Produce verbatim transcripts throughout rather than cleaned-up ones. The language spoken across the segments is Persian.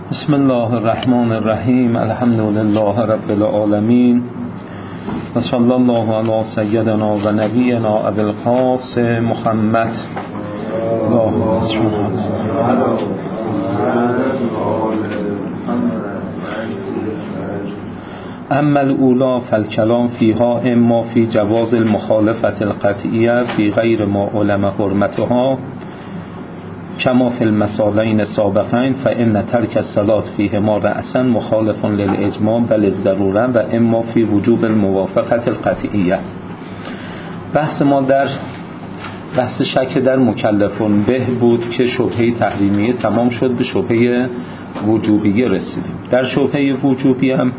بسم الله الرحمن الرحیم. الحمد لله رب العالمین و صلی الله علی سیدنا و نبینا ابی القاسم محمد. اللهم صل اما الاولی فالکلام فیها اما فی جواز المخالفت القطعیه فی غیر ما علم حرمتها کما فی المثالین سابقین فان ترک الصلاة فیهما رأسا مخالف للاجماع بل الضروره و اما فی وجوب الموافقت القطعیه. بحث ما در بحث شک در مکلفون به بود که شبهه تحریمیه تمام شد، به شبهه وجوبیه رسیدیم. در شبهه وجوبیه هم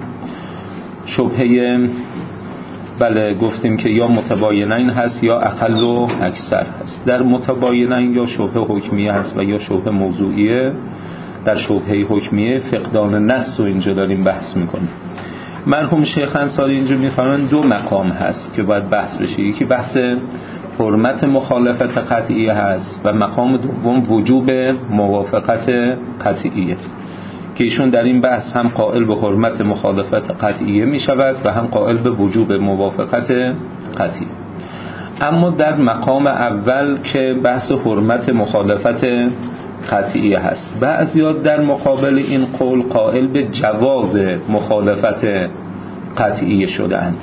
شبهه بله گفتیم که یا متباینین هست یا اقل و اکثر هست. در متباینین یا شبهه حکمیه هست و یا شبهه موضوعیه. در شبهه حکمیه فقدان نص رو اینجا داریم بحث میکنیم. مرحوم شیخ انصاری اینجا میفرمایند دو مقام هست که باید بحث بشه. یکی بحث حرمت مخالفت قطعیه هست و مقام دوم وجوب موافقت قطعیه که ایشون در این بحث هم قائل به حرمت مخالفت قطعیه می شود و هم قائل به وجوب موافقت قطعیه. اما در مقام اول که بحث حرمت مخالفت قطعیه هست، بعضیا در مقابل این قول قائل به جواز مخالفت قطعیه شدند.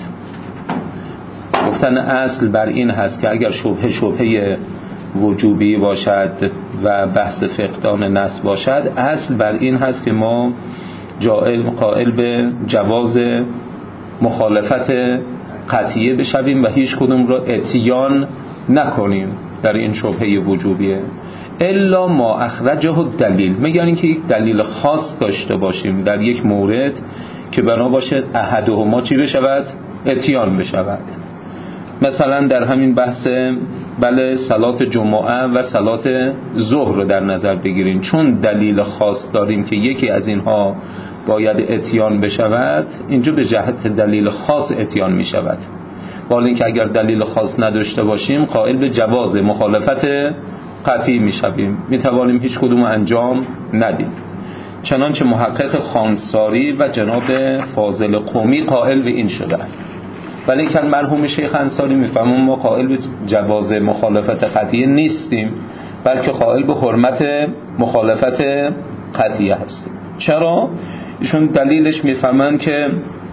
گفتن اصل بر این هست که اگر شبهه شبهه وجوبی باشد و بحث فقدان نص باشد، اصل بر این هست که ما جائل قائل به جواز مخالفت قطعیه بشویم و هیچ کدوم را اتیان نکنیم در این شبهه وجوبیه الا ما اخرجه دلیل، مگر اینکه یک دلیل خاص داشته باشیم در یک مورد که بنا باشد احدهما چی بشود؟ اتیان بشود. مثلا در همین بحث بله صلات جمعه و صلات ظهر رو در نظر بگیریم، چون دلیل خاص داریم که یکی از اینها باید اتیان بشود، اینجا به جهت دلیل خاص اتیان می شود. ولی اینکه اگر دلیل خاص نداشته باشیم قائل به جواز مخالفت قطعی می شویم، می توانیم هیچ کدوم انجام ندیم. چنانچه محقق خانساری و جناب فاضل قومی قائل به این شدند. ولی که مرحوم شیخ انصاری میفهمون ما قائل به جواز مخالفت قطعیه نیستیم، بلکه قائل به حرمت مخالفت قطعیه هستیم. چرا؟ ایشون دلیلش میفهمن که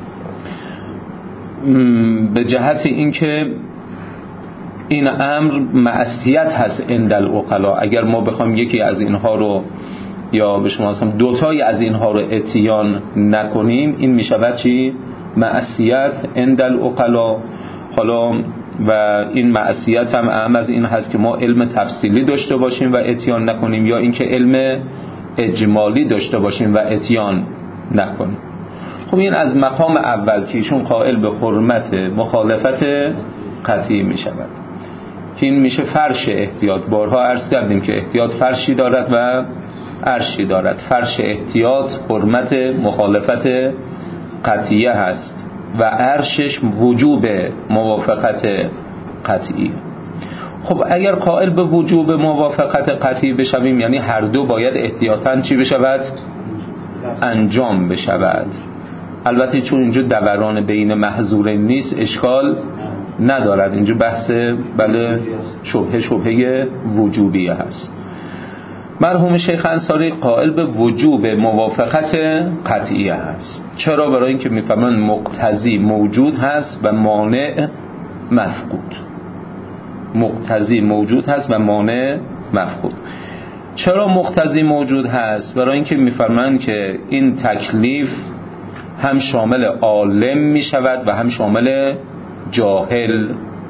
به جهت اینکه این امر معصیت هست عند العقلا. اگر ما بخوایم یکی از اینها رو یا به شما اصلا دوتای از اینها رو اتیان نکنیم، این میشود چی؟ معصیت عند العقلا. حالا و این معصیت هم اهم از این هست که ما علم تفصیلی داشته باشیم و اتیان نکنیم یا اینکه علم اجمالی داشته باشیم و اتیان نکنیم. خب این از مقام اول که ایشون قائل به حرمت مخالفت قطعی می شود که این میشه فرش احتیاط. بارها عرض کردیم که احتیاط فرشی دارد و عرشی دارد. فرش احتیاط حرمت مخالفت قطعیه هست و عرشش وجوب موافقت قطعی. خب اگر قائل به وجوب موافقت قطعی بشویم، یعنی هر دو باید احتیاطاً چی بشود؟ انجام بشود. البته چون اینجا دوران بین محظورین نیست اشکال ندارد، اینجا بحث بله شبهه شبهه وجوبیه هست. مرحوم شیخ انصاری قائل به وجوب موافقت قطعیه هست. چرا؟ برای اینکه میفهمن مقتضی موجود هست و مانع مفقود. مقتضی موجود هست و مانع مفقود. چرا مقتضی موجود هست؟ برای اینکه میفهمن که این تکلیف هم شامل عالم میشود و هم شامل جاهل.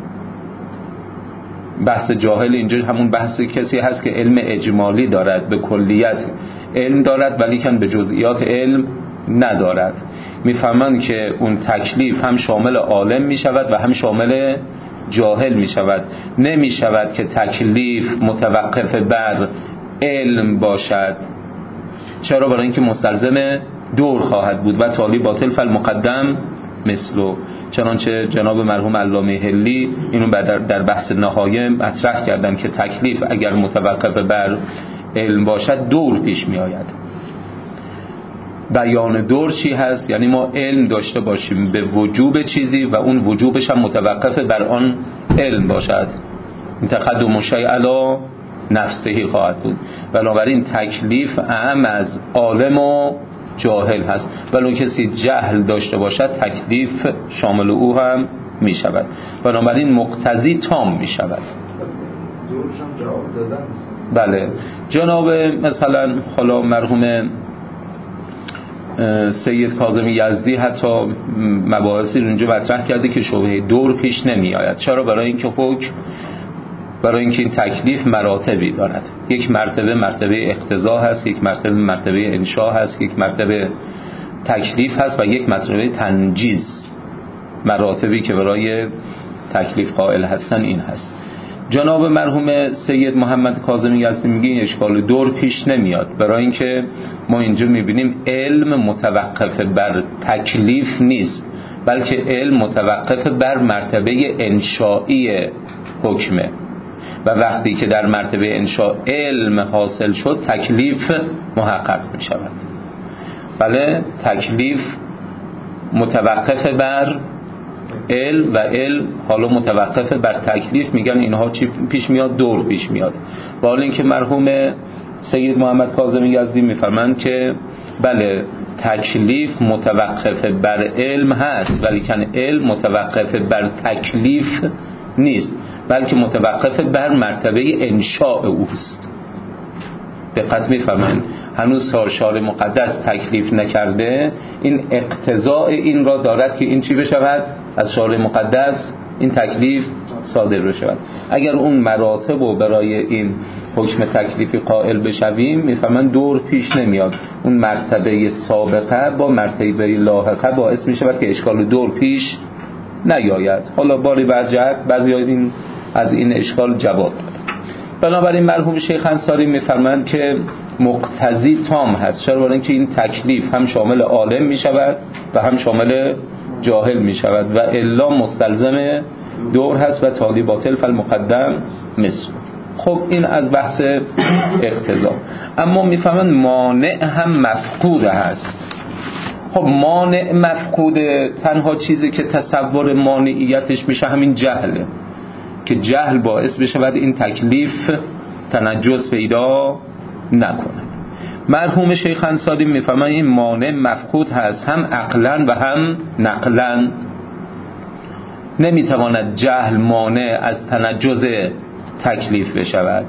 بحث جاهل اینجا همون بحث کسی هست که علم اجمالی دارد، به کلیت علم دارد ولی کن به جزئیات علم ندارد. میفهمند که اون تکلیف هم شامل عالم می شود و هم شامل جاهل می شود. نمی شود که تکلیف متوقف بر علم باشد. چرا؟ برای اینکه مستلزم دور خواهد بود و تالی باطل فالمقدم مثلو. چنانچه جناب مرحوم علامه حلی اینو در بحث نهایه مطرح کردن که تکلیف اگر متوقف بر علم باشد دور پیش می آید. بیان دور چی هست؟ یعنی ما علم داشته باشیم به وجوب چیزی و اون وجوبش هم متوقف بر آن علم باشد. تقدم شیء علی نفسه خواهد بود. بنابراین تکلیف اعم از عالم و جاهل هست. ولو کسی جهل داشته باشد تکلیف شامل او هم می شود. بنابراین مقتضی تام می شود. دورش هم جواب دادن است. بله جناب مثلا حالا مرحوم سید کاظمی یزدی حتی مباحثی رو اینجا مطرح کرده که شبهه دور پیش نمی آید. چرا؟ برای اینکه حکم، برای اینکه این تکلیف مراتبی دارد. یک مرتبه مرتبه اقتضا هست، یک مرتبه مرتبه انشاء هست، یک مرتبه تکلیف هست و یک مرتبه تنجیز. مراتبی که برای تکلیف قائل هستن این هست. جناب مرحوم سید محمد کاظمی یزدی میگه این اشکال دور پیش نمیاد، برای اینکه ما اینجا میبینیم علم متوقف بر تکلیف نیست، بلکه علم متوقف بر مرتبه انشائی حکمه و وقتی که در مرتبه انشاء علم حاصل شد تکلیف محقق می شود. بله تکلیف متوقف بر علم و علم حالا متوقف بر تکلیف، میگن اینها چی پیش میاد؟ دور پیش میاد. با حال اینکه مرحوم سید محمد کاظمی یزدی میفرمند که بله تکلیف متوقف بر علم هست ولی کن علم متوقف بر تکلیف نیست، بلکه متوقف بر مرتبه انشاء اوست. دقت میفرمایید هنوز شارع مقدس تکلیف نکرده، این اقتضاء این را دارد که این چی بشود؟ از شارع مقدس این تکلیف صادر بشود. اگر اون مراتب و برای این حکم تکلیفی قائل بشویم میفهمن دور پیش نمیاد، اون مرتبه سابقه با مرتبه لاحقه باعث میشود که اشکال دور پیش نیاید. حالا باری برجعت بعضی این از این اشکال جواب داد. بنابراین مرحوم شیخ انصاری میفرمایند که مقتضی تام هست. چرا؟ برای اینکه این تکلیف هم شامل عالم می شود و هم شامل جاهل می شود و الا مستلزم دور هست و تالی باطل فالمقدم مثل. خب این از بحث اقتضا. اما میفهمند مانع هم مفقود هست. خب مانع مفقود تنها چیزی که تصور مانعیتش میشه همین جهله، که جهل باعث بشه بعد این تکلیف تنجس پیدا نکنه. مرحوم شیخ انصاری میفهمن این مانع مفقود هست هم عقلا و هم نقلا. نمیتواند جهل مانع از تنجز تکلیف بشود.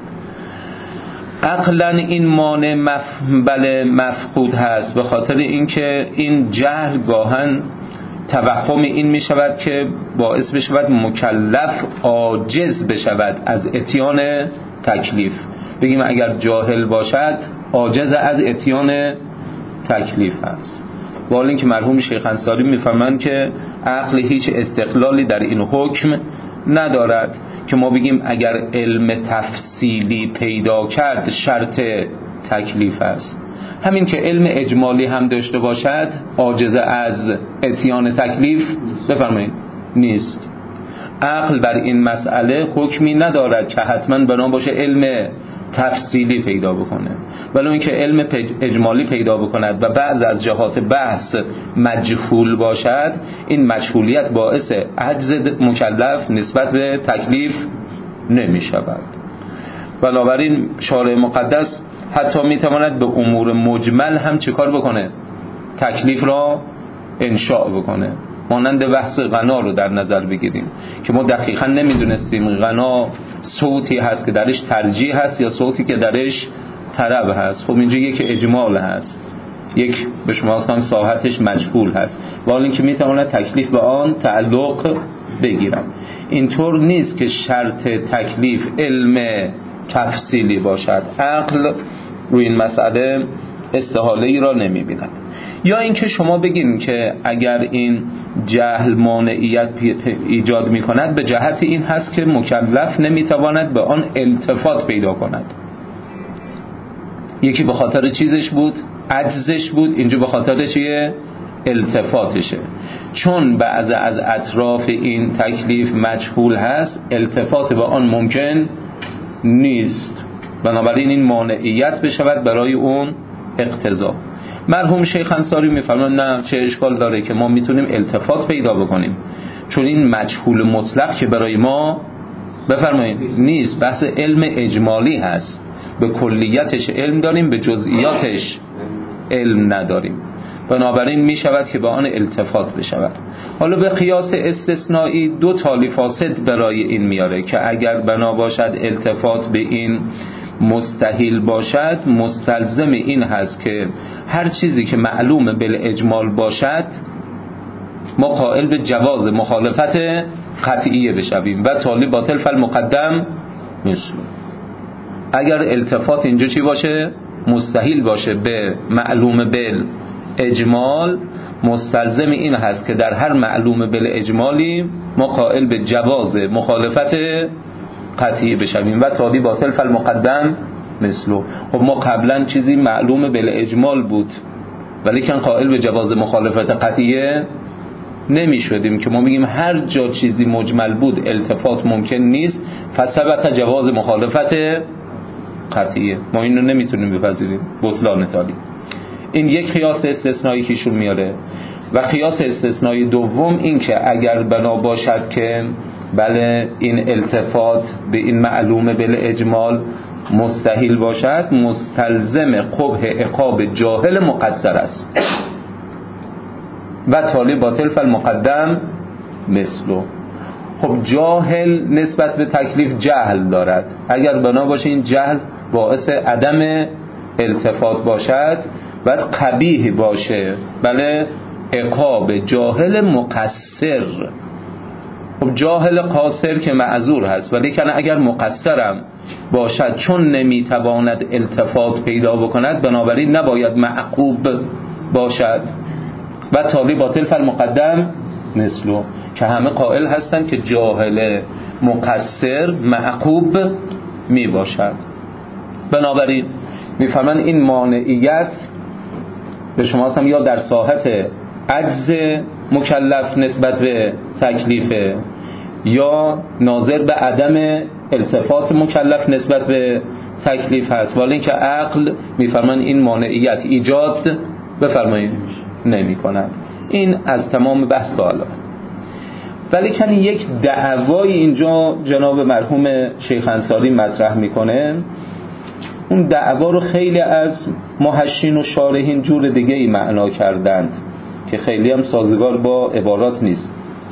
عقلا این مانع مف... بله مفقود هست به خاطر اینکه این جهل گاهن توهم این می شود که باعث بشود مکلف عاجز بشود از اتیان تکلیف. بگیم اگر جاهل باشد عاجز از اتیان تکلیف است. با حال اینکه مرحوم شیخ انصاری میفرمایند که عقل هیچ استقلالی در این حکم ندارد که ما بگیم اگر علم تفصیلی پیدا کرد شرط تکلیف است. همین که علم اجمالی هم داشته باشد عاجز از اتیان تکلیف بفرمایید نیست. عقل بر این مسئله حکمی ندارد که حتما بنا باشه علم تفصیلی پیدا بکنه، ولی اینکه علم اجمالی پیدا بکند و بعض از جهات بحث مجهول باشد، این مجهولیت باعث عجز مکلف نسبت به تکلیف نمی شود. بنابراین شارع مقدس حتی می تواند به امور مجمل هم چه کار بکنه؟ تکلیف را انشاء بکنه. مانند بحث غنا رو در نظر بگیریم که ما دقیقا نمیدونستیم غنا صوتی هست که درش ترجیح هست یا صوتی که درش طرب هست. خب اینجا یک اجمال هست، یک به شما هم ساحتش مجهول هست، ولی اینکه میتواند تکلیف به آن تعلق بگیرم. اینطور نیست که شرط تکلیف علم تفصیلی باشد. عقل روی این مسئله استحاله ای را نمیبیند. یا اینکه شما بگین که اگر این جهل مانعیت ایجاد می کند به جهت این هست که مکلف نمیتواند به آن التفات پیدا کند. یکی به خاطر چیزش بود، عجزش بود، اینجا به خاطر چیه؟ التفاتشه. چون بعض از اطراف این تکلیف مجهول هست التفات به آن ممکن نیست، بنابراین این مانعیت بشود برای اون اقتضا. مرحوم شیخ انصاری میفرمان نه، چه اشکال داره که ما میتونیم التفات پیدا بکنیم، چون این مجهول مطلق که برای ما بفرمایید نیست، بحث علم اجمالی هست، به کلیتش علم داریم، به جزئیاتش علم نداریم، بنابراین می شود که به آن التفات بشود. حالا به قیاس استثنایی دو تالی فاسد برای این میاره که اگر بنا باشد التفات به این مستحیل باشد، مستلزم این هست که هر چیزی که معلوم بالاجمال باشد ما قائل به جواز مخالفت قطعیه بشویم و تالی باطل فالمقدم مثل. اگر التفات اینجا چی باشه؟ مستحیل باشه به معلوم بالاجمال، مستلزم این هست که در هر معلوم بالاجمالی ما قائل به جواز مخالفت قطعی بشویم و تالی باطل فالمقدم مثلو. خب ما قبلا چیزی معلوم بالاجمال بود ولی کن قائل به جواز مخالفت قطعیه نمی شدیم که ما میگیم هر جا چیزی مجمل بود التفات ممکن نیست، فثبت جواز مخالفت قطعیه. ما اینو نمیتونیم بپذیریم، بطلان تالی. این یک قیاس استثنایی که ایشون میاره. و قیاس استثنایی دوم این که اگر بنا باشد که بله این التفات به این معلوم بالاجمال مستحیل باشد، مستلزم قبح عقاب جاهل مقصر است و تالی باطل فالمقدم مثلو. خب جاهل نسبت به تکلیف جهل دارد، اگر بنا باشه این جهل باعث عدم التفات باشد و قبیح باشه، بله عقاب جاهل مقصر. خب جاهل قاصر که معذور هست، ولی کنه اگر مقصرم باشد چون نمیتواند التفات پیدا بکند بنابراین نباید معقوب باشد و تالی باطل فالمقدم مثلو، که همه قائل هستند که جاهل مقصر معقوب می باشد. بنابراین میفرمان این مانعیت به شما هستم یا در ساحت عجز مکلف نسبت به تکلیفه یا ناظر به عدم التفات مکلف نسبت به تکلیف هست، ولی اینکه عقل میفرمان این مانعیت ایجاد بفرمایید نمی کند. این از تمام بحث سوالا. ولی که یک دعوای اینجا جناب مرحوم شیخ انصاری مطرح میکنه، اون دعوا رو خیلی از محشین و شارحین جور دیگه ای معنا کردند که خیلی هم سازگار با عبارات نیست.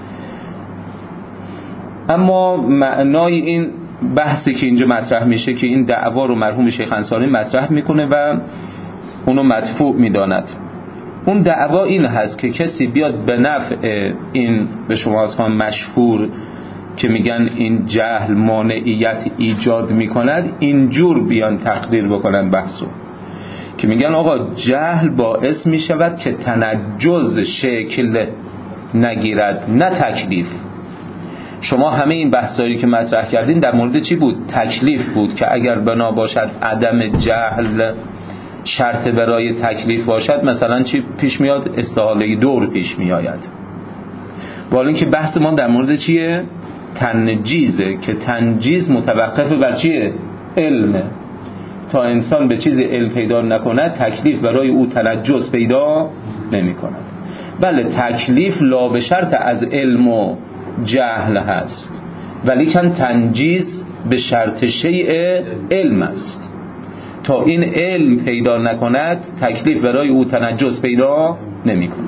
اما معنای این بحثی که اینجا مطرح میشه که این دعوا رو مرحوم شیخ انصاری مطرح میکنه و اونو مدفوع میداند، اون دعوا این هست که کسی بیاد به نفع این به شما از خواهم مشهور که میگن این جهل مانعیت ایجاد میکند، اینجور بیان تقریر بکنن بحثو که میگن آقا جهل باعث میشود که تنجز شکل نگیرد نه تکلیف. شما همه این بحثایی که مطرح کردین در مورد چی بود؟ تکلیف بود که اگر بنا باشد عدم جهل شرط برای تکلیف باشد، مثلا چی پیش میاد؟ استحاله دور پیش میآید. ولی اینکه بحث ما در مورد چیه؟ تنجیزه که تنجیز متوقف بر چیه؟ علمه. تا انسان به چیز علم پیدا نکند تکلیف برای او تنجز پیدا نمی کند. بله تکلیف لا به شرط از علم و جهل هست، ولی کن تنجیز به شرط شیء علم است. تا این علم پیدا نکند تکلیف برای او تنجز پیدا نمی کند.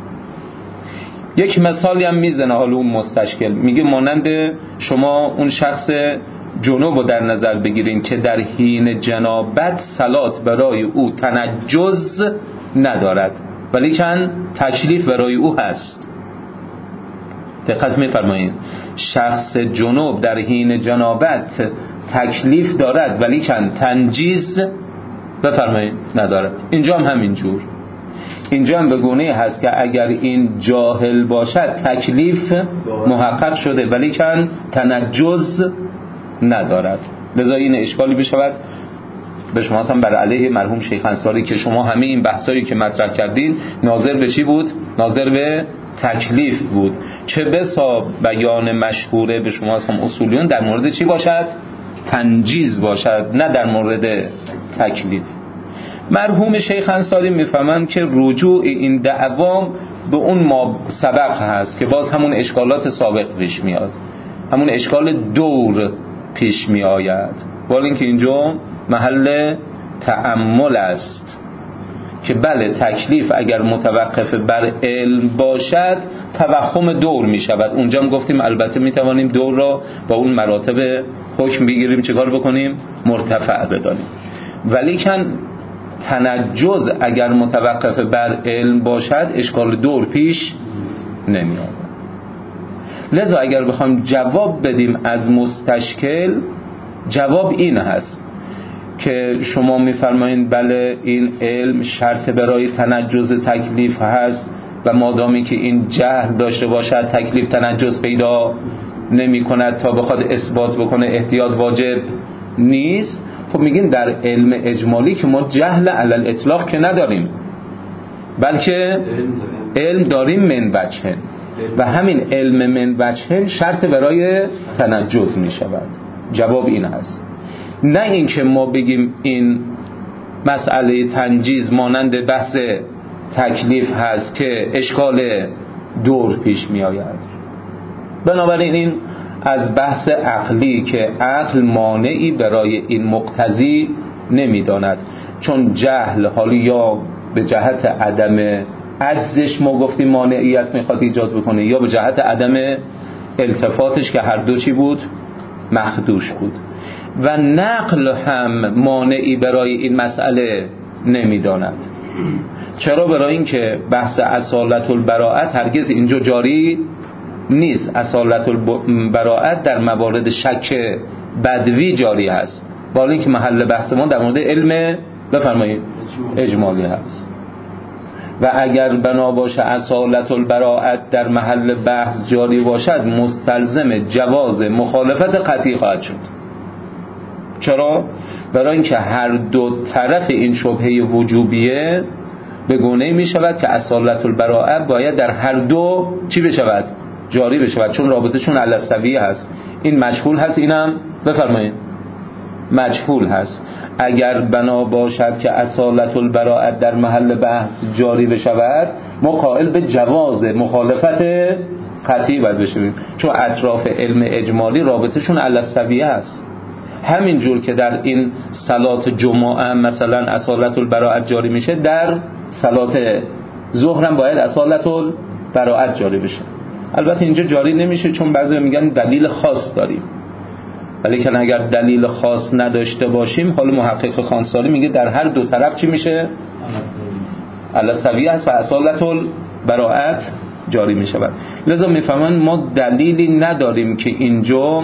یک مثالی هم میزنه حالا اون مستشکل، میگه مانند شما اون شخص جنوب رو در نظر بگیرین که در حین جنابت صلات برای او تنجز ندارد ولیکن تکلیف برای او هست. دقت میفرمایید، شخص جنوب در حین جنابت تکلیف دارد ولیکن تنجیز بفرمایید ندارد. اینجا هم همینجور، اینجا هم به گونه هست که اگر این جاهل باشد تکلیف محقق شده ولیکن تنجز ندارد. لذا این اشکالی بشود به شما هم بر علیه مرحوم شیخ انصاری که شما همه این بحثایی که مطرح کردین ناظر به چی بود؟ ناظر به تکلیف بود. چه بسا بیان مشهوره به شما هم اصولیون در مورد چی باشد؟ تنجیز باشد، نه در مورد تکلیف. مرحوم شیخ انصاری میفهمند که رجوع این دعوام به اون ما سبق هست که باز همون اشکالات سابق پیش میاد، همون اشکال دور پیش می آید. ولی اینکه اینجا محل تأمل است که بله تکلیف اگر متوقف بر علم باشد توهم دور می شود. اونجا هم گفتیم البته می توانیم دور را با اون مراتب حکم بگیریم، چیکار بکنیم؟ مرتفع بدانیم. ولی کن تنجز اگر متوقف بر علم باشد اشکال دور پیش نمی آید. لذا اگر بخوایم جواب بدیم از مستشکل، جواب این هست که شما میفرمایید بله این علم شرط برای تنجز تکلیف هست و مادامی که این جهل داشته باشد تکلیف تنجز پیدا نمی کند تا بخواد اثبات بکنه احتیاط واجب نیست. خب میگیم در علم اجمالی که ما جهل علی الاطلاق که نداریم، بلکه علم داریم من وجه و همین علم من وجه شرط برای تنجز می شود. جواب این هست، نه اینکه ما بگیم این مسئله تنجیز مانند بحث تکلیف هست که اشکال دور پیش می آید. بنابراین این از بحث عقلی که عقل مانعی برای این مقتضی نمی داند، چون جهل حالی یا به جهت عدم عجزش ما گفتیم مانعیت میخواد ایجاد بکنه یا به جهت عدم التفاتش که هر دو چی بود؟ مخدوش بود. و نقل هم مانعی برای این مسئله نمیداند. چرا؟ برای این که بحث اصالت البراءت هرگز اینجا جاری نیست. اصالت البراءت در موارد شک بدوی جاری هست، با اینکه محل بحث ما در مورد علم بفرمایید اجمالی هست. و اگر بنا باشه اصالت البراءت در محل بحث جاری باشد مستلزم جواز مخالفت قطعی خواهد شد. چرا؟ برای اینکه هر دو طرف این شبهه وجوبیه به گونه‌ای می شود که اصالت البراءت باید در هر دو چی بشود؟ جاری بشود، چون رابطه‌شون علی السویه هست. این مجهول هست، اینم بفرمایید مجهول هست. اگر بنا باشد که اصالت البراءت در محل بحث جاری بشود ما قائل به جواز مخالفت قطعی باید بشویم، چون اطراف علم اجمالی رابطه‌شون علی السویه هست. همین جور که در این صلات جمعه مثلا اصالت البراءت جاری میشه، در صلات ظهر هم باید اصالت البراءت جاری بشه. البته اینجا جاری نمیشه چون بعضی میگن دلیل خاص داریم، ولی که اگر دلیل خاص نداشته باشیم، حالا محقق خانساری میگه در هر دو طرف چی میشه؟ علی السویه است و اصالت البراءت جاری میشود. لذا میفهمن ما دلیلی نداریم که اینجا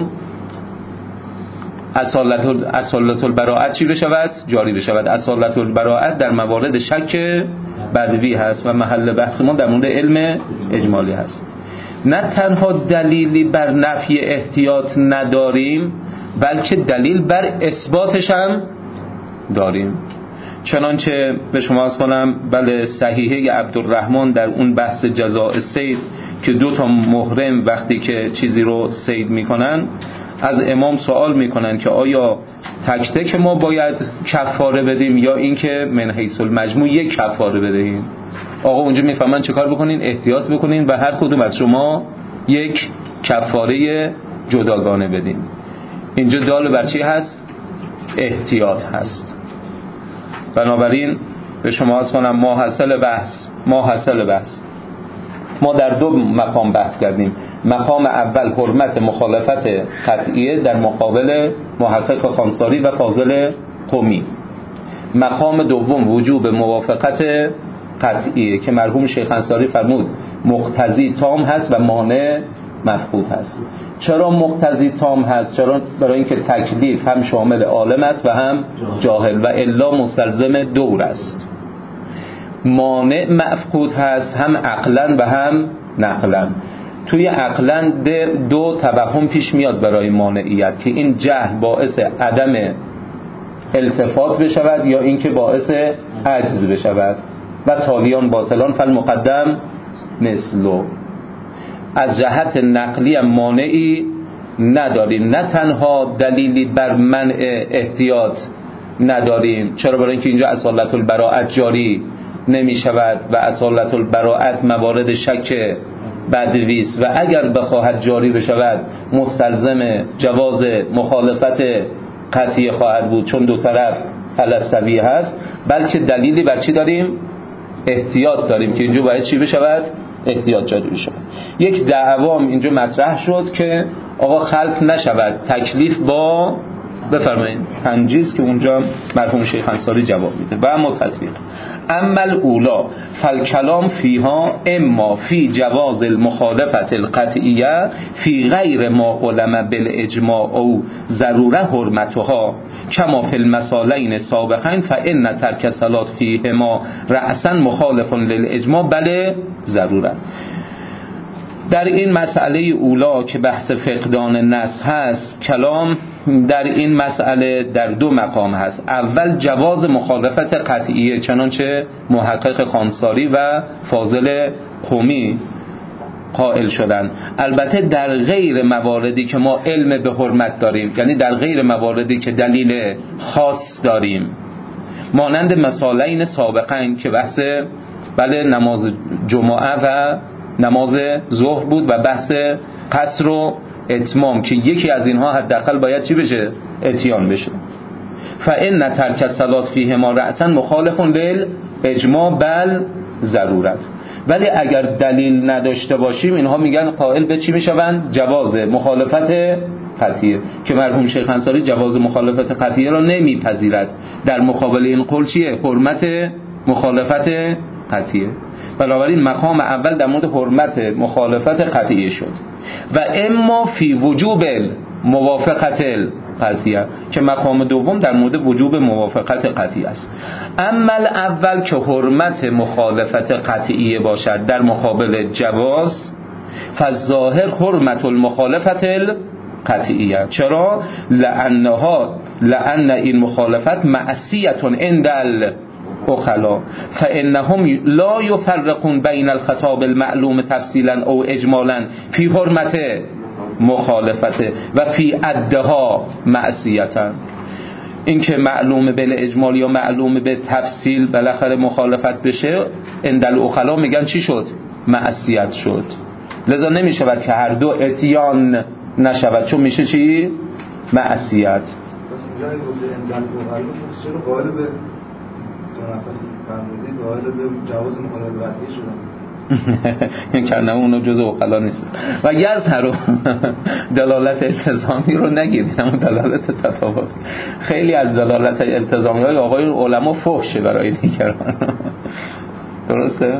اصالت اصالت البراءت چی بشود؟ جاری بشود. اصالت البراءت در موارد شک بدوی هست و محل بحث ما در مورد علم اجمالی هست. نه تنها دلیلی بر نفی احتیاط نداریم، بلکه دلیل بر اثباتش هم داریم. چنانچه به شما از کنم بله صحیحه عبدالرحمن در اون بحث جزاء صید که دو تا محرم وقتی که چیزی رو صید میکنن از امام سوال میکنن که آیا تک تک ما باید کفاره بدیم یا اینکه من حیث المجموع یک کفاره بدهیم؟ آقا اونجا میفهمن چه کار بکنین؟ احتیاط بکنین و هر کدوم از شما یک کفاره جداگانه بدین. اینجا دال بر چی هست؟ احتیاط هست. بنابراین به شما از کنم ما حاصل بحث ما حاصل بحث ما در دو مقام بحث کردیم. مقام اول حرمت مخالفت قطعیه در مقابل محقق خانساری و فاضل قمی. مقام دوم وجوب موافقت قطعیه که مرحوم شیخ انصاری فرمود مقتضی تام هست و مانع مفقود هست. چرا مقتضی تام هست؟ چرا؟ برای اینکه تکلیف هم شامل عالم است و هم جاهل و الا مستلزم دور است. مانع مفقود هست هم عقلا و هم نقلا. توی عقلا دو توهم پیش میاد برای مانعیت که این جهل باعث عدم التفات بشود یا اینکه باعث عجز بشود و تالیان باطلان فالمقدم مثلو. از جهت نقلی هم مانعی نداریم. نه تنها دلیلی بر منع احتیاط نداریم. چرا؟ برای اینکه اینجا اصالت البراءت جاری نمی شود و اصالت البراءت موارد شک بدویست و اگر بخواهد جاری بشود مستلزم جواز مخالفت قطعی خواهد بود، چون دو طرف فلسفی هست. بلکه دلیلی بر چی داریم؟ احتیاط داریم که اینجا باید چی بشود؟ احتیاط جاری بشود. یک دعوام اینجا مطرح شد که آقا خلط نشود تکلیف با بفرمایید تنجیز، که اونجا مرحوم شیخ انصاری جواب میده و اما تطبیق. اما الاولا فالکلام فیها اما فی جواز المخالفت القطعیه فی غیر ما علم بالاجماع او ضروره حرمتها کما فی المثالین سابقین فان ترک الصلاة فیهما رأسا مخالف للاجماع بل ضروره. در این مسئله اولا که بحث فقدان نص هست، کلام در این مسئله در دو مقام هست. اول جواز مخالفت قطعیه، چنانچه محقق خانساری و فاضل قمی قائل شدن. البته در غیر مواردی که ما علم به حرمت داریم، یعنی در غیر مواردی که دلیل خاص داریم، مانند مثالین سابقین که بحث بله نماز جمعه و نماز ظهر بود و بحث قصر و اتمام که یکی از اینها حداقل باید چی بشه؟ اتیان بشه. فإن ترک الصلاة فیهما رأسا مخالف للاجماع بل ضرورت. ولی اگر دلیل نداشته باشیم اینها میگن قائل به چی میشوند؟ جواز مخالفت قطعیه، که مرحوم شیخ انصاری جواز مخالفت قطعیه را نمیپذیرد. در مقابل این قول چیه؟ حرمت مخالفت قطعیه. بنابراین مقام اول در مورد حرمت مخالفت قطعیه شد و اما فی وجوب موافقت قطعیه، که مقام دوم در مورد وجوب موافقت قطعیه است. اما اول که حرمت مخالفت قطعیه باشد در مقابل جواز، فالظاهر حرمت المخالفت قطعیه. چرا؟ لانها لان این مخالفت معصیه عند اخلا فانهم لا يفرقون بین الخطاب المعلوم تفصیلا او اجمالا فی حرمت مخالفت و فی عدها معصیتا. این که معلوم بل اجمال یا معلوم به تفصیل بالاخره مخالفت بشه، عند الاخلا میگن چی شد؟ معصیت شد. لذا نمی شود که هر دو اتیان نشود، چون میشه چی؟ معصیت. پس اونجا گفته عند الاخلا چرا قائل به دو نفر فرمودید قائل به جواز مخالفت قطعی شدن؟ این کرنه اونو جز اقلا نیست. و یظهر دلالت التزامی رو نگیرید، اما دلالت تطابقی. خیلی از دلالت التزامی های آقای علما فحشه برای دیگران. درسته؟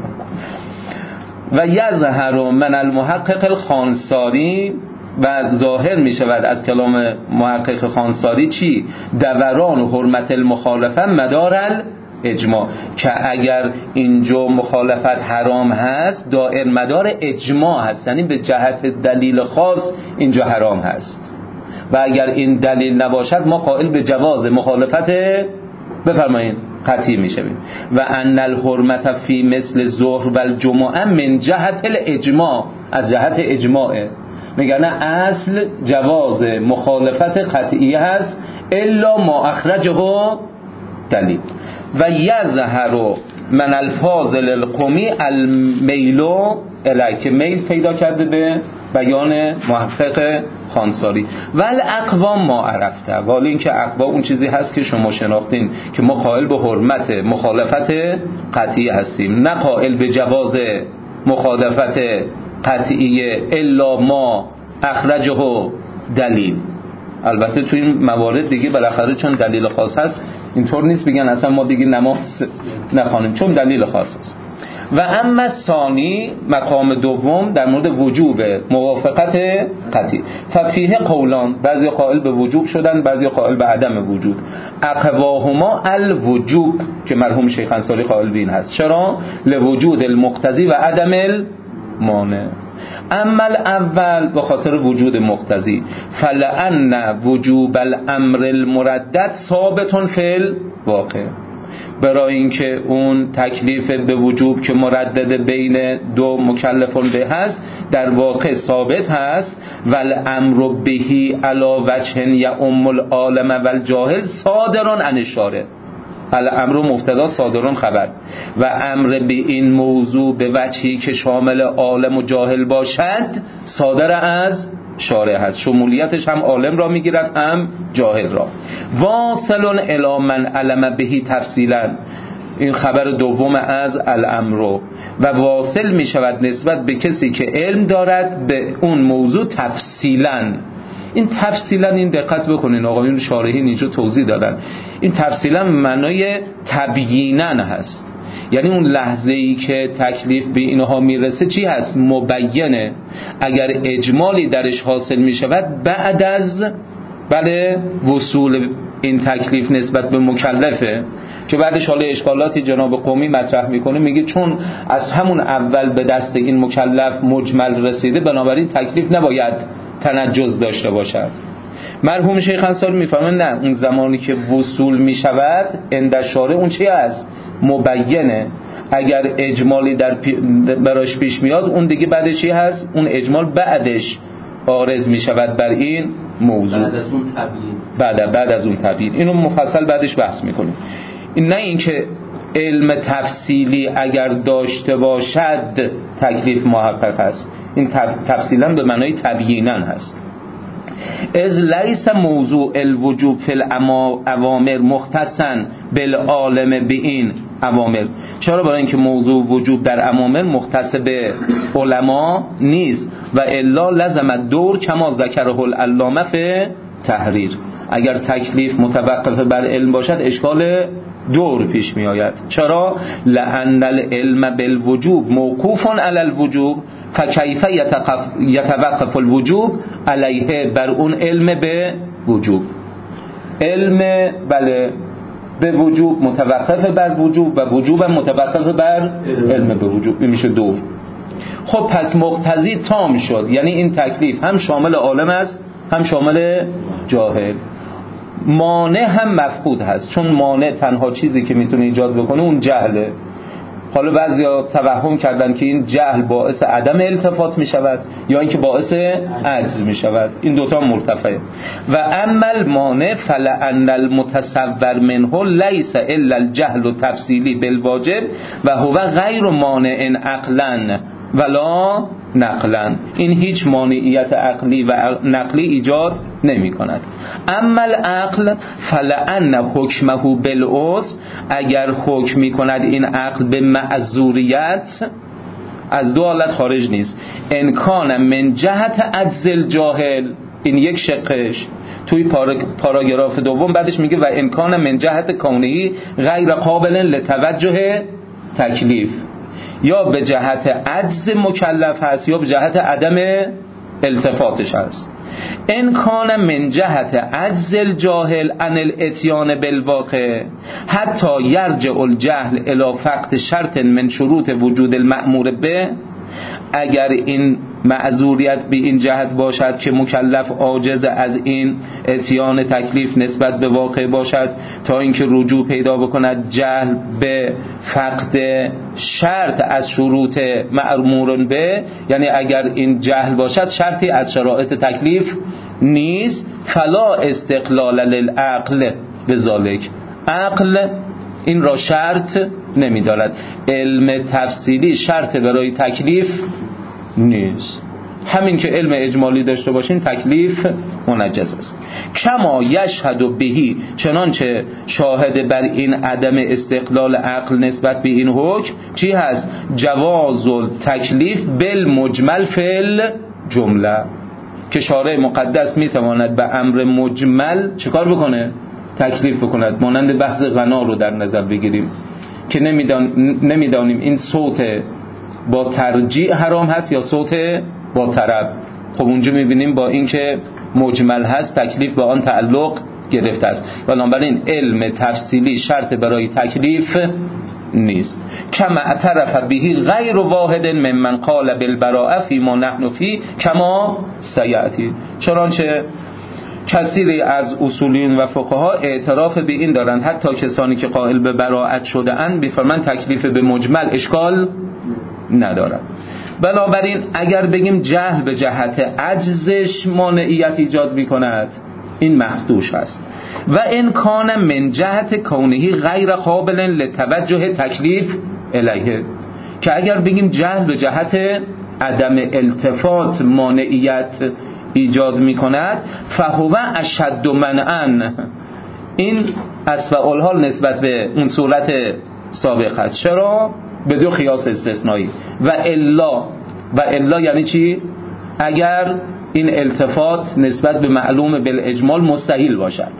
و یظهر من المحقق الخانساری، و ظاهر می شود از کلام محقق خانساری چی؟ دوران و حرمت المخالفه مدار اجماع، که اگر اینجا مخالفت حرام هست دائر مدار اجماع هست، یعنی به جهت دلیل خاص اینجا حرام هست. و اگر این دلیل نباشد ما قائل به جواز مخالفت بفرمایید قطعی میشویم. و ان الحرمت فی مثل ظهر و الجمعه من جهت الاجماع، از جهت اجماعه. میگن اصل جواز مخالفت قطعی هست الا ما اخرجه دلیل. و یظهر من الفاضل القمی المیلو الیک، میل پیدا کرده به بیان محقق خانساری. ول اقوام ما عرفته، ولی این که اقوا اون چیزی هست که شما شناختین که ما قائل به حرمت مخالفت قطعی هستیم، نه قائل به جواز مخالفت قطعیه الا ما اخرجه دلیل. البته تو این موارد دیگه بالاخره چون دلیل خاص هست اینطور نیست بگن اصلا ما دیگه نماز نخوانیم، چون دلیل خاص است. و اما ثانی مقام دوم در مورد وجوب موافقت قطعی، ففیه قولان، بعضی قائل به وجوب شدن بعضی قائل به عدم وجود. اقواهما الوجوب، که مرحوم شیخ انصاری قائل به این هست. چرا؟ لوجود المقتضی و عدم المانع. اما الاول به خاطر وجود مقتضی، فلأن وجوب الامر المردد ثابت فی الواقع، برای اینکه اون تکلیف به وجوب که مردد بین دو مکلفون به هست در واقع ثابت هست. والامر بهی علی وجه یعم العالم والجاهل صادران عن الشارع. الامر مبتدا، صادران خبر. و امر به این موضوع به وجهی که شامل عالم و جاهل باشد صادر از شارع هست. شمولیتش هم عالم را میگیرد هم جاهل را. واصلون الی من علم بهی تفصیلا، این خبر دوم از الامر، و واصل می شود نسبت به کسی که علم دارد به اون موضوع تفصیلا. این تفصیلا، این دقت بکنین آقایون شارحین اینجا توضیح دادن، این تفصیلا معنای تبیینا هست. یعنی اون لحظه ای که تکلیف به اینها میرسه چی هست؟ مبینه. اگر اجمالی درش حاصل می شود بعد از بله وصول این تکلیف نسبت به مکلفه، که بعدش حالا اشکالاتی جناب قومی مطرح میکنه، میگه چون از همون اول به دست این مکلف مجمل رسیده بنابراین تکلیف نباید تنجز داشته باشد. مرحوم شیخ انصاری میفهمن نه، اون زمانی که وصول میشود اندشاره اون چی است؟ مبینه. اگر اجمالی در پی... براش پیش میاد اون دیگه بعدش چی هست؟ اون اجمال بعدش عارض میشود بر این موضوع، بعد از اون تبیین. بعد بعد از اون تبیین اینو مفصل بعدش بحث میکنیم. این نه اینکه علم تفصیلی اگر داشته باشد تکلیف محقق است، این تفصیلا به معنای تبیینا هست. از لیس موضوع الوجوب فی الاوامر مختصا بالعالم به این اوامر. چرا؟ برای اینکه موضوع وجوب در اوامر مختص به علما نیست. و الا لزم دور کما ذکره العلامه فی تحریر. اگر تکلیف متوقف بر علم باشد اشکال دور پیش می آید. چرا؟ لأن العلم بالوجوب موقوف علی الوجوب فکیف یتوقف الوجوب علیه، بر اون علم به وجوب. علم بله به وجوب متوقف بر وجوب و وجوب متوقف بر علم به وجوب. این میشه دور. خب پس مقتضی تام شد، یعنی این تکلیف هم شامل عالم است هم شامل جاهل. مانع هم مفقود هست، چون مانع تنها چیزی که میتونه ایجاد بکنه اون جهله. حالا بعضیا توهم کردن که این جهل باعث عدم التفات می شود یا اینکه باعث عجز می شود. این دوتا مرتفعه. و اما المانع فلأن المتصور منه لیس الا الجهل و تفصیلی بالواجب و هو غیر مانع عقلا ولا نقلا. این هیچ مانعیت عقلی و نقلی ایجاد نمی کند. اما العقل فلأن حکمه بالعذر، اگر حکم می کند این عقل به معذوریت از دو حالت خارج نیست. ان کان من جهت عجز الجاهل، این یک شقش توی پاراگراف دوم بعدش میگه و ان کان من جهت کونهی غیر قابل لتوجه تکلیف، یا به جهت عجز مکلف هست یا به جهت عدم التفاتش هست. ان کان من جهت عجز الجاهل عن الاتیان بالواقع حتی یرجع الجهل الی فقد شرط من شروط وجود المأمور به، اگر این معذوریت به این جهت باشد که مکلف عاجز از این اتیان تکلیف نسبت به واقع باشد تا اینکه رجوع پیدا بکند جهل به فقد شرط از شروط مأمور به، یعنی اگر این جهل باشد شرطی از شرایط تکلیف نیست، فلا استقلال للعقل بذالک، عقل این را شرط نمی دارد. علم تفصیلی شرط برای تکلیف نیست. همین که علم اجمالی داشته باشین تکلیف منجز است. کما یشهد بهی، چنانچه شاهد بر این عدم استقلال عقل نسبت به این حکم چی هست؟ جواز تکلیف بالمجمل فی جمله، که شارع مقدس میتواند به امر مجمل چیکار بکنه؟ تکلیف بکند. مانند بحث غنا رو در نظر بگیریم که نمیدان... نمیدانیم این صوت با ترجیع حرام هست یا صوت با طرب. خب اونجا میبینیم با اینکه مجمل هست تکلیف به آن تعلق گرفته است. بنابراین علم تفصیلی شرط برای تکلیف نیست. کما اعترف بهی غیر واحد ممن قال بالبراءه فی ما نحن فی کما سیاتی، چنانچه کثیری از اصولیون و فقها اعتراف به این دارند، حتی کسانی که قائل به براءت شده اند می‌فرمایند تکلیف به مجمل اشکال ندارد. بنابراین اگر بگیم جهل به جهت عجزش مانعیت ایجاد می‌کند، این مخدوش است. و ان کان من جهت کونه غیر قابل لتوجه تکلیف الیه، که اگر بگیم جهل به جهت عدم التفات مانعیت ایجاد می‌کند، فهو اشد منعا، این اسوأ الحال نسبت به اون صورت سابق است. چرا؟ به دو قیاس استثنایی. و الا، و الا یعنی چی؟ اگر این التفات نسبت به معلوم بالاجمال مستحیل باشد،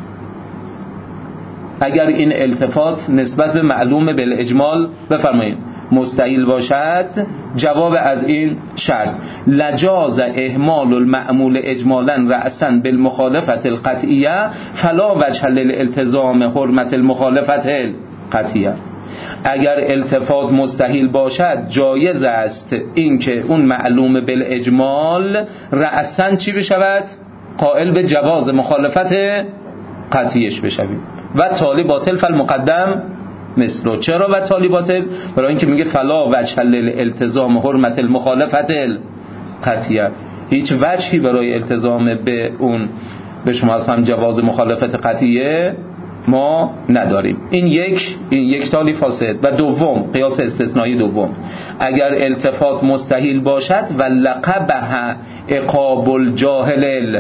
اگر این التفات نسبت به معلوم بالاجمال بفرمایید مستحیل باشد، جواب از این شرط لجاز اهمال المعمول اجمالا رأسا بالمخالفت القطعیه فلا وجه للالتزام حرمت المخالفت القطعیه. اگر التفات مستحیل باشد جایز است اینکه اون معلوم بالاجمال رأسا چی بشود؟ قائل به جواز مخالفت قطعیش بشویم. و تالی باطل فالمقدم مثلو. چرا و تالی باطل؟ برای اینکه میگه فلا وجه للالتزام حرمت المخالفت القطعیه، هیچ وجهی برای التزام به اون به شما هم جواز مخالفت قطعیه ما نداریم. این یک این یک تالی فاسد. و دوم قیاس استثنایی دوم، اگر التفات مستحیل باشد و لقبها عقاب الجاهل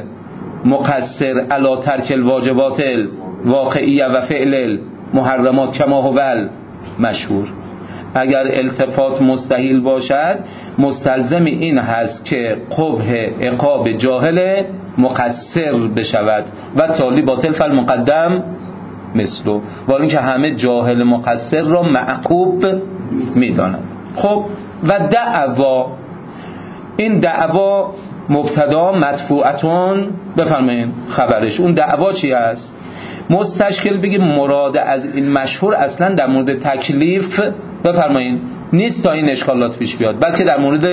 مقصر علی ترک الواجبات واقعیه و فعل محرمات کما هو مشهور، اگر التفات مستحیل باشد مستلزم این هست که قبح عقاب جاهل مقصر بشود و تالی باطل فالمقدم مثلو، ولی که همه جاهل مقصر را معقوب میدانند. خب و دعوا، این دعوا مبتدا مدفوعتون بفرمایید خبرش، اون دعوا چی است؟ مستشکل بگیم مراد از این مشهور اصلا در مورد تکلیف بفرمایید نیست تا این اشکالات پیش بیاد، بلکه در مورد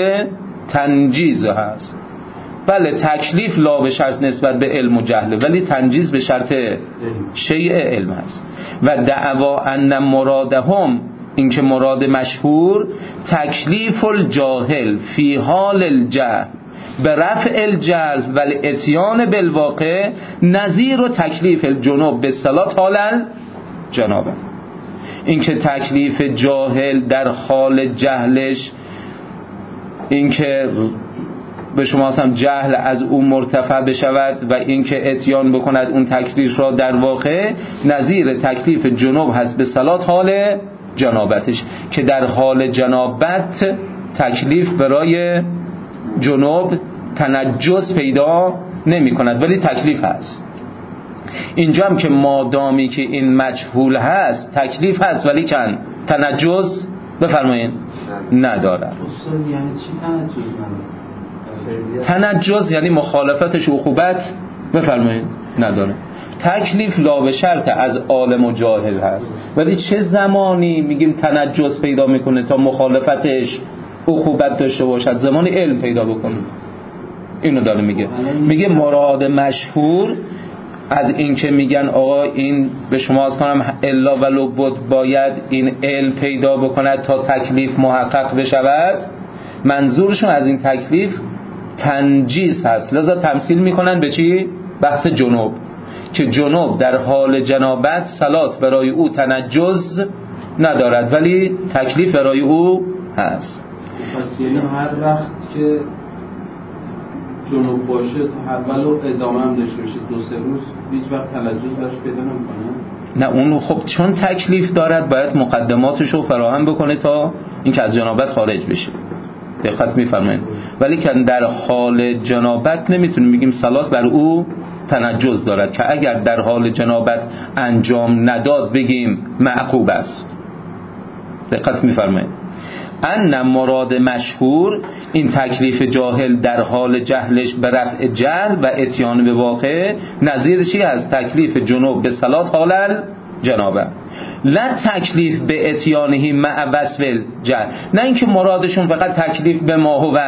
تنجیز هست. بله تکلیف لا به شرط نسبت به علم و جهل، ولی تنجیز به شرط شیء علم هست. و دعوا ان مرادهم، این که مراد مشهور تکلیف الجاهل فی حال الجهل به رفع الجهل و الاتیان بالواقع نظیر و تکلیف الجنوب به صلات حال الجنابه، این که تکلیف جاهل در حال جهلش، این که به شما هم جهل از اون مرتفع بشود و این که اتیان بکند اون تکلیف را، در واقع نظیر تکلیف جنوب هست به صلات حال جنابتش، که در حال جنابت تکلیف برای جنوب تنجس پیدا نمی کند ولی تکلیف هست. اینجا هم که مادامی که این مجهول هست تکلیف هست ولی کن تنجس بفرمایید ندارد. یعنی چی تنجس؟ تنجس یعنی مخالفتش عقوبت بفرمایید نداره. تکلیف لا به شرط از عالم و جاهل هست، ولی چه زمانی میگیم تنجس پیدا میکنه تا مخالفتش عقوبت داشته باشد؟ زمان علم پیدا بکنه. اینو داره میگه. میگه مراد مشهور از این که میگن آقا این به شما از کنم الا ولو بود باید این علم پیدا بکند تا تکلیف محقق بشود، منظورشون از این تکلیف تنجیز هست. لذا تمثیل میکنن به چی؟ بحث جنوب، که جنوب در حال جنابت صلات برای او تنجز ندارد ولی تکلیف برای او هست. پس یعنی هر وقت که جنوب باشه تا اول و ادامه هم داشته باشه دو سه روز هیچ وقت تنجز براش پیدا نمیکنه؟ نه اون خب چون تکلیف دارد باید مقدماتش رو فراهم بکنه تا این که از جنابت خارج بشه. دقت میفرمایید. ولی که در حال جنابت نمیتونیم بگیم صلات بر او تنجز دارد، که اگر در حال جنابت انجام نداد بگیم معقوب است. دقت میفرمایید. ان مراد مشهور این تکلیف جاهل در حال جهلش به رفع جهل و اتیان به واقع نظیر چی از تکلیف جنوب به صلات حال جنابه، لا تکلیف به اتیانهی مع وصف الجهل. نه اینکه مرادشون فقط تکلیف به ما هو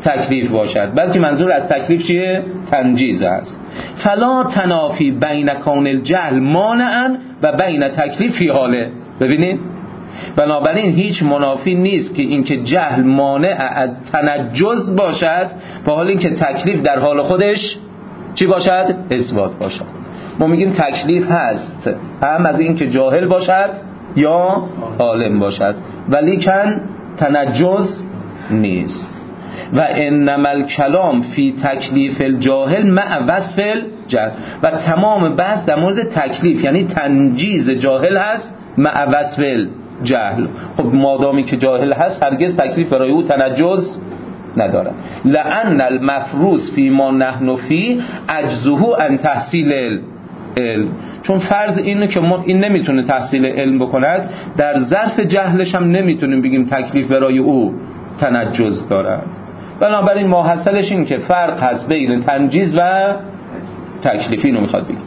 تکلیف باشد، بلکه منظور از تکلیف چیه؟ تنجیز است. فلا تنافی بین کون الجهل مانعا و بین تکلیف فی حاله. ببینید بنابراین هیچ منافی نیست که اینکه جهل مانع از تنجز باشد با حال اینکه تکلیف در حال خودش چی باشد؟ اثبات باشد. ما میگیم تکلیف هست هم از اینکه جاهل باشد یا عالم باشد، ولیکن تنجز نیست. و انما الکلام فی تکلیف الجاهل مع وصف الجهل، و تمام بحث در مورد تکلیف یعنی تنجیز جاهل هست مع وصف الجهل. خب مادامی که جاهل هست هرگز تکلیف برای او تنجز ندارد. لأن المفروض فی ما نحن فی عجزه ان تحصیل علم، چون فرض اینه که ما این نمیتونه تحصیل علم بکند، در ظرف جهلش هم نمیتونیم بگیم تکلیف برای او تنجز دارد. بنابراین ماحصلش این که فرق هست بین تنجیز و تکلیفی رو میخواد بگیم.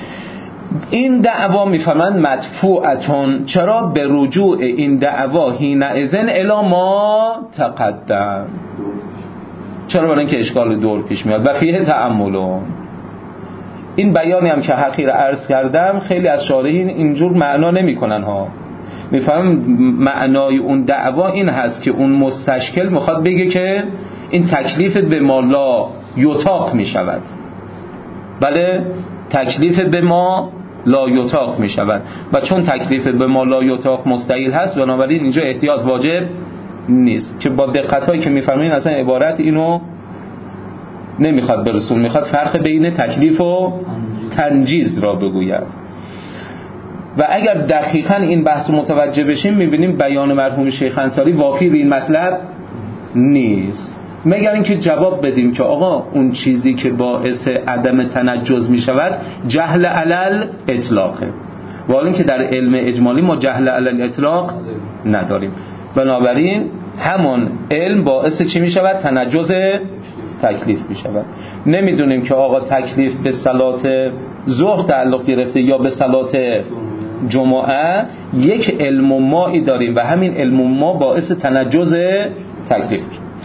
این دعوا میفهمن مدفوعتون، چرا؟ به رجوع این دعوا حینئذ الی ما تقدم، چرا؟ برای اینکه اشکال دور پیش میاد. و فیه تأملون، این بیانی هم که حقیر عرض کردم خیلی از شارحین اینجور معنا نمی کنن ها، میفهم معنای اون دعوا این هست که اون مستشکل میخواد بگه که این تکلیف به ما لا یطاق می شود. بله تکلیف به ما لا یطاق می شود و چون تکلیف به ما لا یطاق مستحیل هست بنابراین اینجا احتیاط واجب نیست، که با دقت هایی که میفهمین اصلا عبارت اینو نمیخواد برسون، میخواد فرق بین تکلیف و تنجیز را بگوید. و اگر دقیقاً این بحث متوجه بشیم میبینیم بیان مرحوم شیخ انصاری واقعی به این مطلب نیست، مگر اینکه جواب بدیم که آقا اون چیزی که باعث عدم تنجز میشود جهل علل اطلاقه، ولی اینکه در علم اجمالی ما جهل علل اطلاق نداریم. بنابراین همون علم باعث چی میشود؟ تنجز تکلیف میشود. نمیدونیم که آقا تکلیف به صلات ظهر تعلق گرفته یا به صلات جمعه، یک علم و مایی داریم و همین علم و ما باعث تنجز تکلیف.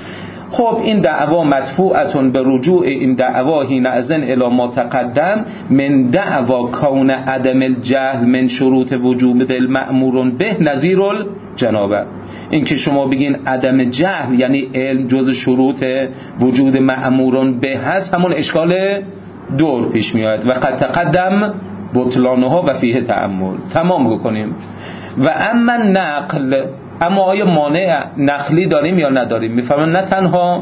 خب این دعوا مدفوعتون به رجوع این دعوا حینئذ الی ما تقدم من دعوا کون عدم الجهل من شروط وجوب المأمور به نظیر الجنابه. این که شما بگین عدم جهل یعنی علم جز شروط وجود مأمور به هست، همون اشکال دور پیش میاد و قد تقدم بطلانها و فیه تأمل. تمام بکنیم. و اما نقل، اما آیا مانع نقلی داریم یا نداریم؟ میفهمن نه تنها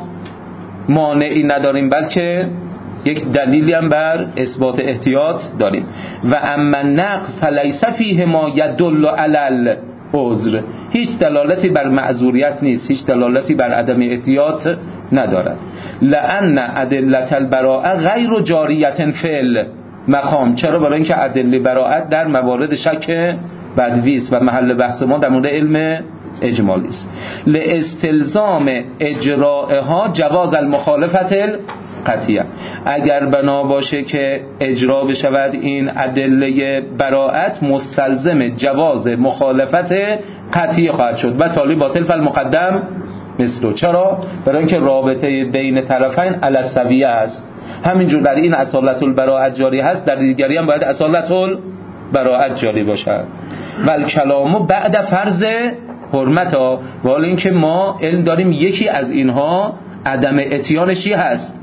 مانعی نداریم بلکه یک دلیلی هم بر اثبات احتیاط داریم. و اما نقل فلیس فیه ما یدل علی العذر، هیچ دلالتی بر معذوریت نیست، هیچ دلالتی بر عدم احتیاط ندارد. لأن ادلة البراءه غیر جاریة فی مقام، چرا؟ برای اینکه ادله براءت در موارد شک بدویست و محل بحث ما در مورد علم اجمالی است. لاستلزام اجراءها جواز المخالفت القطعیه، اگر بنا باشه که اجرا بشود این ادله براءت مستلزم جواز مخالفت قطعی خواهد شد و تالی باطل فالمقدم مثلو. چرا؟ برای اینکه رابطه بین طرفین علی السویه است. همینجور در این اصالت البراءت جاری هست، در دیگری هم باید اصالت البراءت جاری باشد. ول کلامو بعد فرض حرمت ها، ولی اینکه ما علم داریم یکی از اینها عدم اتیانشی هست،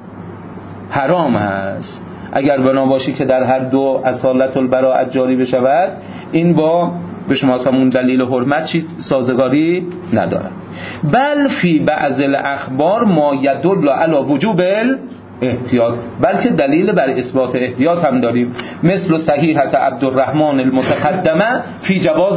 حرام هست. اگر بنا باشی که در هر دو اصالت البراءت جاری بشود، این با به شما همون دلیل حرمت چی سازگاری نداره. بل فی بعض الاخبار ما یدل علی وجوب احتیاط، بلکه دلیل بر اثبات احتیاط هم داریم، مثل صحیحت عبدالرحمن المتقدمه فی جواز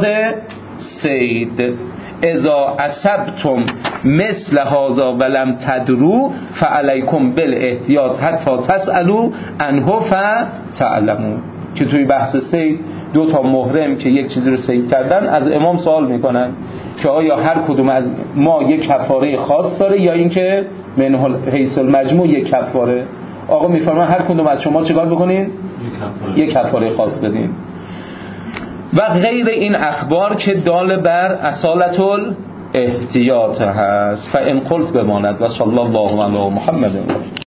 سید اذا اصبتم مثل هذا ولم تدروا فعلیکم بالاحتیاط حتی تسألوا عنه فتعلموا. که توی بحث سید دو تا محرم که یک چیزی رو سید کردن از امام سوال میکنن که آیا هر کدوم از ما یک کفاره خاص داره یا اینکه من حیث المجموع یک کفاره. آقا میفرمان هر کدوم از شما چیکار بکنین؟ یک کفاره خاص بدین. و غیر این اخبار که دال بر اصالت احتیاط هست. فان قلت بماند و صلی الله علی محمد.